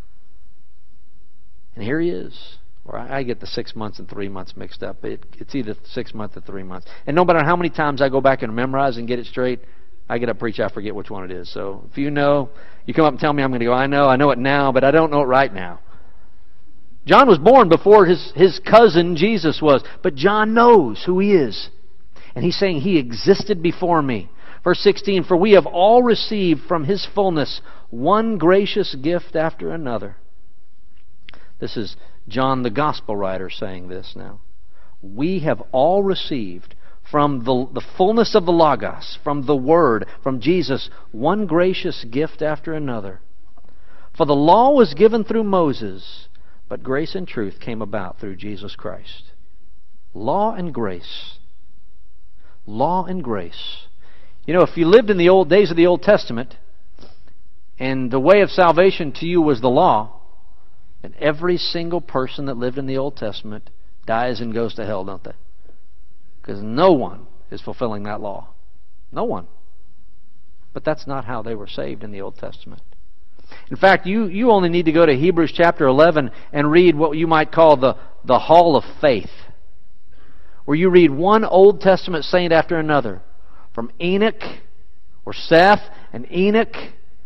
[SPEAKER 1] And here he is. Or I get the six months and three months mixed up. It, it's either six months or three months. And no matter how many times I go back and memorize and get it straight, I get up preach, I forget which one it is. So if you know, you come up and tell me, I'm going to go, I know, I know it now, but I don't know it right now. John was born before his, his cousin Jesus was. But John knows who he is. And he's saying he existed before me. Verse sixteen, for we have all received from his fullness one gracious gift after another. This is John the Gospel writer saying this now. We have all received from the, the fullness of the Logos, from the Word, from Jesus, one gracious gift after another. For the law was given through Moses, but grace and truth came about through Jesus Christ. Law and grace. Law and grace. You know, if you lived in the old days of the Old Testament, and the way of salvation to you was the law, and every single person that lived in the Old Testament dies and goes to hell, don't they? Because no one is fulfilling that law. No one. But that's not how they were saved in the Old Testament. In fact, you, you only need to go to Hebrews chapter eleven and read what you might call the, the Hall of Faith, where you read one Old Testament saint after another, from Enoch or Seth and Enoch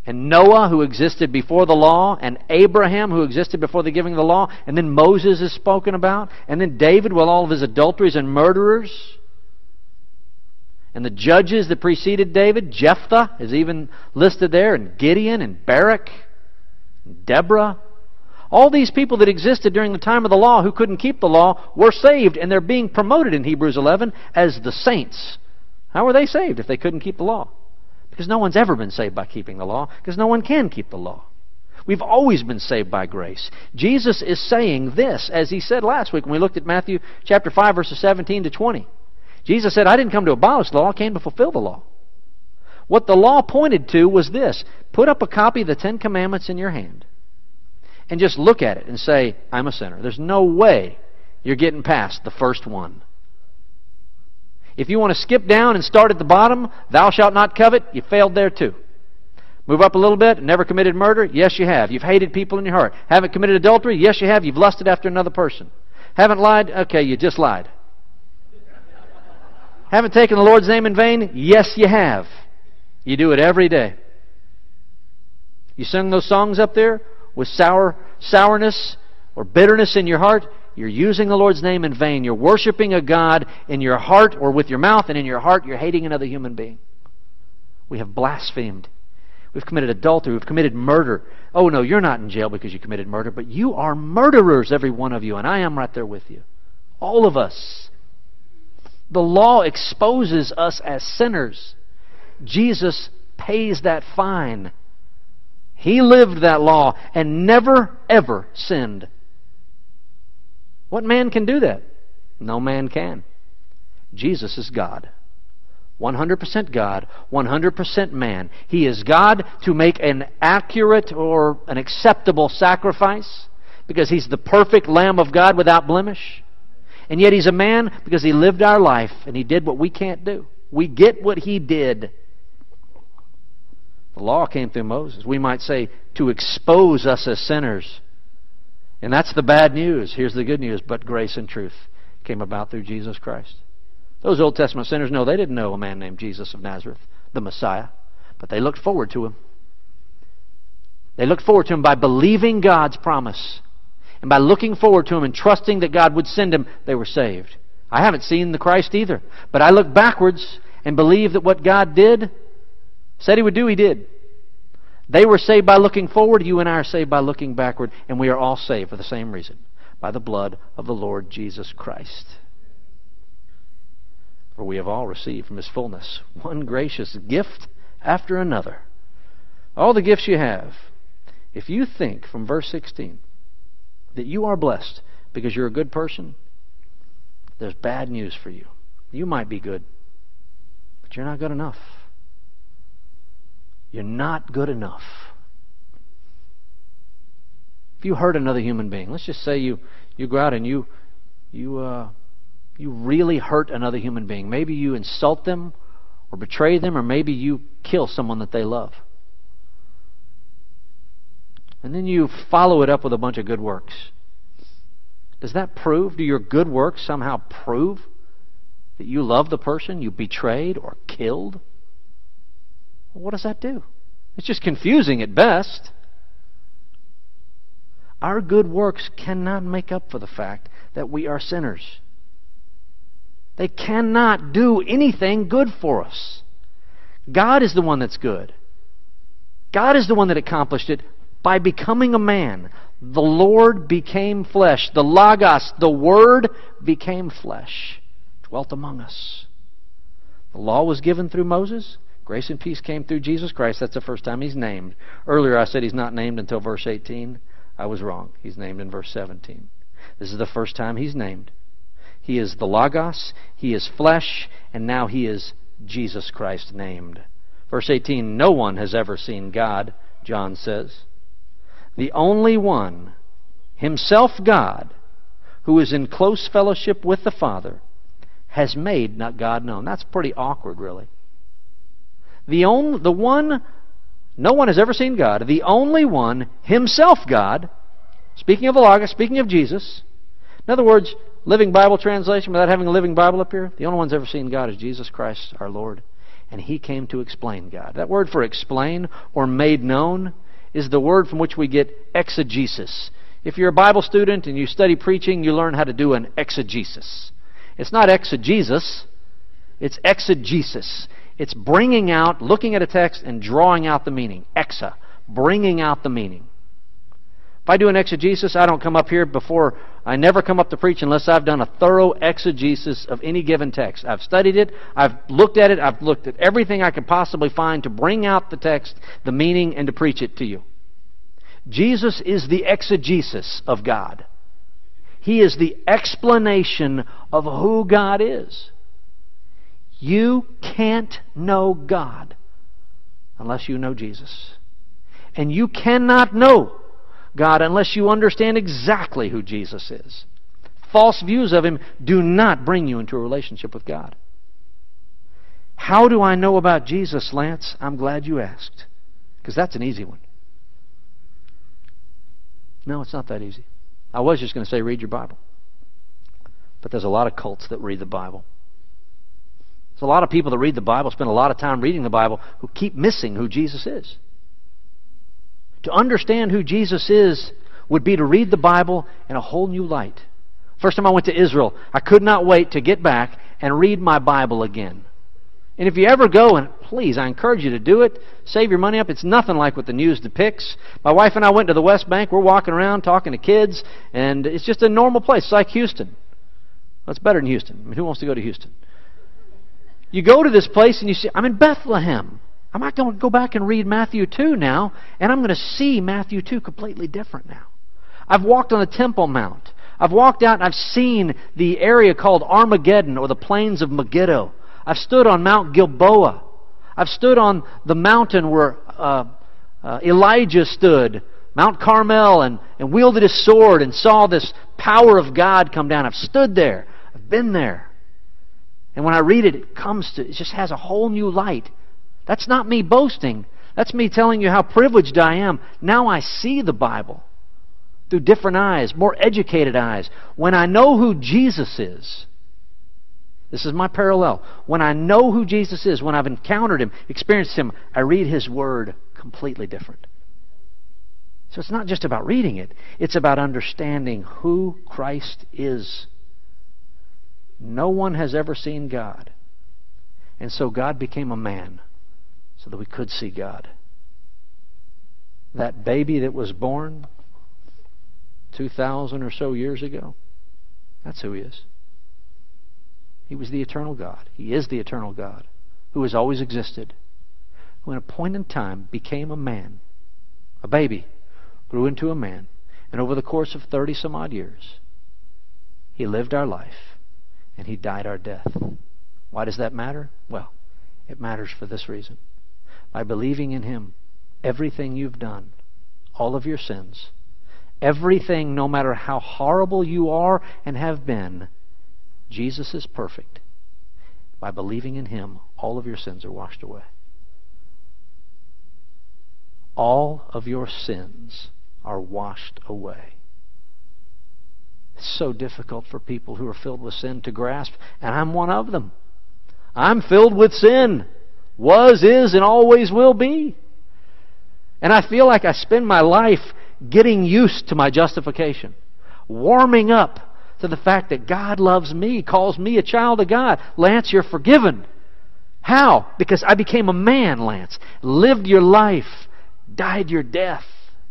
[SPEAKER 1] and Noah, who existed before the law, and Abraham, who existed before the giving of the law, and then Moses is spoken about, and then David with all of his adulteries and murderers, and the judges that preceded David. Jephthah is even listed there, and Gideon, and Barak, and Deborah. All these people that existed during the time of the law who couldn't keep the law were saved, and they're being promoted in Hebrews eleven as the saints. How were they saved if they couldn't keep the law? Because no one's ever been saved by keeping the law, because no one can keep the law. We've always been saved by grace. Jesus is saying this, as He said last week when we looked at Matthew chapter five, verses seventeen to twenty. Jesus said, I didn't come to abolish the law, I came to fulfill the law. What the law pointed to was this: put up a copy of the Ten Commandments in your hand and just look at it and say, I'm a sinner. There's no way you're getting past the first one. If you want to skip down and start at the bottom, thou shalt not covet, you failed there too. Move up a little bit, never committed murder? Yes, you have. You've hated people in your heart. Haven't committed adultery? Yes, you have. You've lusted after another person. Haven't lied? Okay, you just lied. Haven't taken the Lord's name in vain? Yes, you have. You do it every day. You sing those songs up there with sour sourness or bitterness in your heart? You're using the Lord's name in vain. You're worshiping a God in your heart or with your mouth, and in your heart you're hating another human being. We have blasphemed. We've committed adultery. We've committed murder. Oh no, you're not in jail because you committed murder, but you are murderers, every one of you, and I am right there with you. All of us. The law exposes us as sinners. Jesus pays that fine. He lived that law and never, ever sinned. What man can do that? No man can. Jesus is God. one hundred percent God, one hundred percent man. He is God to make an accurate or an acceptable sacrifice because He's the perfect Lamb of God without blemish. And yet He's a man because He lived our life and He did what we can't do. We get what He did. The law came through Moses. We might say to expose us as sinners. And that's the bad news. Here's the good news. But grace and truth came about through Jesus Christ. Those Old Testament sinners, no, they didn't know a man named Jesus of Nazareth, the Messiah. But they looked forward to Him. They looked forward to Him by believing God's promise. And by looking forward to Him and trusting that God would send Him, they were saved. I haven't seen the Christ either. But I look backwards and believe that what God did, said He would do, He did. They were saved by looking forward. You and I are saved by looking backward. And we are all saved for the same reason. By the blood of the Lord Jesus Christ. For we have all received from His fullness one gracious gift after another. All the gifts you have. If you think from verse sixteen that you are blessed because you're a good person, there's bad news for you. You might be good, but you're not good enough. You're not good enough. If you hurt another human being, let's just say you, you go out and you you uh, you really hurt another human being. Maybe you insult them or betray them, or maybe you kill someone that they love. And then you follow it up with a bunch of good works. Does that prove, do your good works somehow prove that you love the person you betrayed or killed? Well, what does that do? It's just confusing at best. Our good works cannot make up for the fact that we are sinners. They cannot do anything good for us. God is the one that's good. God is the one that accomplished it by becoming a man. The Lord became flesh. The Logos, the Word, became flesh, dwelt among us. The law was given through Moses. Grace and peace came through Jesus Christ. That's the first time He's named. Earlier I said He's not named until verse eighteen. I was wrong. He's named in verse seventeen. This is the first time He's named. He is the Logos. He is flesh. And now He is Jesus Christ named. Verse eighteen, no one has ever seen God, John says. The only one, Himself God, who is in close fellowship with the Father, has made not God known. That's pretty awkward, really. The only, the one, no one has ever seen God. The only one, Himself God, speaking of the Logos, speaking of Jesus. In other words, Living Bible translation, without having a Living Bible up here, the only one who's ever seen God is Jesus Christ, our Lord. and He came to explain God. That word for explain or made known is the word from which we get exegesis. If you're a Bible student and you study preaching, you learn how to do an exegesis. It's not exegesis, it's exegesis. It's bringing out, looking at a text and drawing out the meaning. Exa, bringing out the meaning. If I do an exegesis, I don't come up here before, I never come up to preach unless I've done a thorough exegesis of any given text. I've studied it, I've looked at it, I've looked at everything I could possibly find to bring out the text, the meaning, and to preach it to you. Jesus is the exegesis of God. He is the explanation of who God is. You can't know God unless you know Jesus. And you cannot know God unless you understand exactly who Jesus is. False views of Him do not bring you into a relationship with God. How do I know about Jesus, Lance? I'm glad you asked, because that's an easy one. No, it's not that easy. I was just going to say read your Bible. But there's a lot of cults that read the Bible. There's a lot of people that read the Bible, spend a lot of time reading the Bible, who keep missing who Jesus is. To understand who Jesus is would be to read the Bible in a whole new light. First time I went to Israel, I could not wait to get back and read my Bible again. And if you ever go, and please, I encourage you to do it, save your money up. It's nothing like what the news depicts. My wife and I went to the West Bank. We're walking around talking to kids, and it's just a normal place. It's like Houston. Well, it's better than Houston. I mean, who wants to go to Houston? You go to this place and you see, I'm in Bethlehem. I'm not going to go back and read Matthew two now, and I'm going to see Matthew two completely different now. I've walked on the Temple Mount. I've walked out and I've seen the area called Armageddon, or the plains of Megiddo. I've stood on Mount Gilboa. I've stood on the mountain where uh, uh, Elijah stood, Mount Carmel, and, and wielded his sword and saw this power of God come down. I've stood there. I've been there. And when I read it, it comes to, it just has a whole new light. That's not me boasting. That's me telling you how privileged I am. Now I see the Bible through different eyes, more educated eyes. When I know who Jesus is, this is my parallel. When I know who Jesus is, when I've encountered Him, experienced Him, I read His Word completely different. So it's not just about reading it. It's about understanding who Christ is. No one has ever seen God. And so God became a man so that we could see God. That baby that was born two thousand or so years ago, that's who He is. He was the eternal God. He is the eternal God who has always existed, who in a point in time became a man, a baby, grew into a man, and over the course of thirty some odd years, He lived our life and He died our death. Why does that matter? Well, it matters for this reason. By believing in Him, everything you've done, all of your sins, everything, no matter how horrible you are and have been, Jesus is perfect. By believing in Him, all of your sins are washed away. All of your sins are washed away. It's so difficult for people who are filled with sin to grasp, and I'm one of them. I'm filled with sin. Was, is, and always will be. And I feel like I spend my life getting used to my justification, warming up to the fact that God loves me, calls me a child of God. Lance, you're forgiven. How? Because I became a man, Lance. Lived your life, died your death.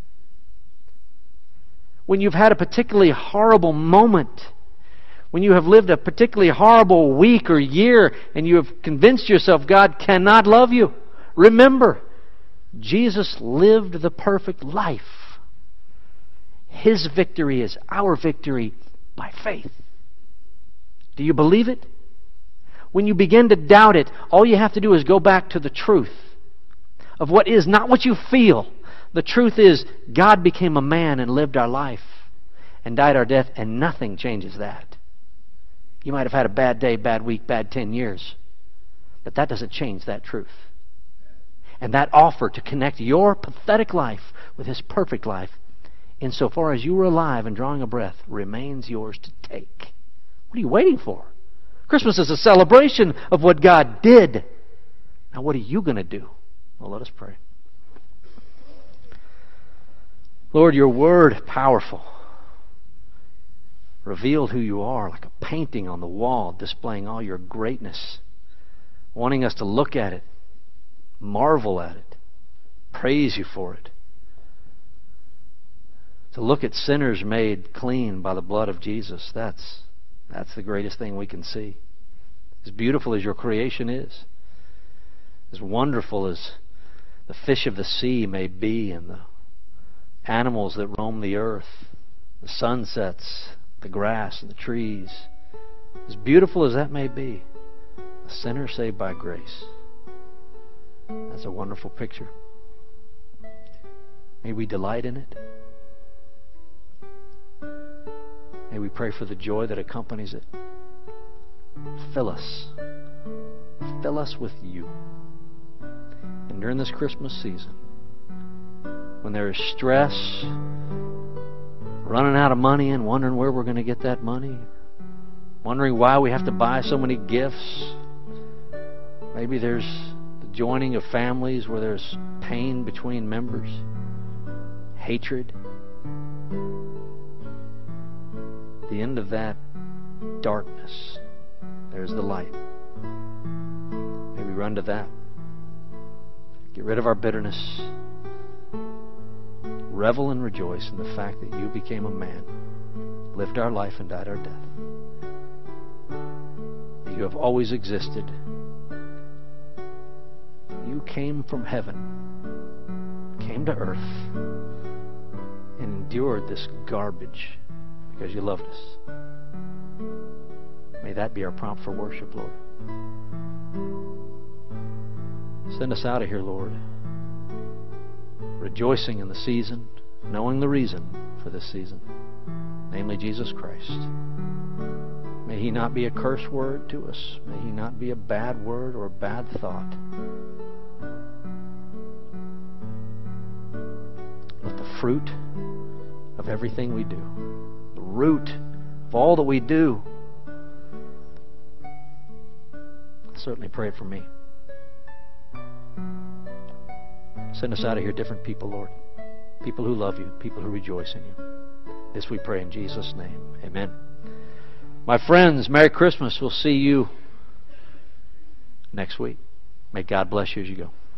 [SPEAKER 1] When you've had a particularly horrible moment, when you have lived a particularly horrible week or year, and you have convinced yourself God cannot love you, remember, Jesus lived the perfect life. His victory is our victory by faith. Do you believe it? When you begin to doubt it, all you have to do is go back to the truth of what is, not what you feel. The truth is, God became a man and lived our life and died our death, and nothing changes that. You might have had a bad day, bad week, bad ten years, but that doesn't change that truth. And that offer to connect your pathetic life with His perfect life, insofar as you were alive and drawing a breath, remains yours to take. What are you waiting for? Christmas is a celebration of what God did. Now what are you going to do? Well, let us pray. Lord, your word, powerful, revealed who you are like a painting on the wall displaying all your greatness, wanting us to look at it, marvel at it, praise you for it. To look at sinners made clean by the blood of Jesus, that's, that's the greatest thing we can see. As beautiful as your creation is, as wonderful as the fish of the sea may be and the animals that roam the earth, the sunsets, the grass and the trees, as beautiful as that may be, a sinner saved by grace. That's a wonderful picture. May we delight in it. May we pray for the joy that accompanies it. Fill us. Fill us with you. And during this Christmas season, when there is stress, running out of money and wondering where we're going to get that money, wondering why we have to buy so many gifts, maybe there's the joining of families where there's pain between members, hatred. At the end of that darkness, there's the light. May we run to that. Get rid of our bitterness. Revel and rejoice in the fact that you became a man, lived our life and died our death. You have always existed. You came from heaven, came to earth, and endured this garbage because you loved us. May that be our prompt for worship, Lord. Send us out of here, Lord, rejoicing in the season, knowing the reason for this season, namely Jesus Christ. May He not be a curse word to us. May He not be a bad word or a bad thought. Let the fruit of everything we do, the root of all that we do, certainly pray it for me. Send us out of here different people, Lord. People who love you, people who rejoice in you. This we pray in Jesus' name. Amen. My friends, Merry Christmas. We'll see you next week. May God bless you as you go.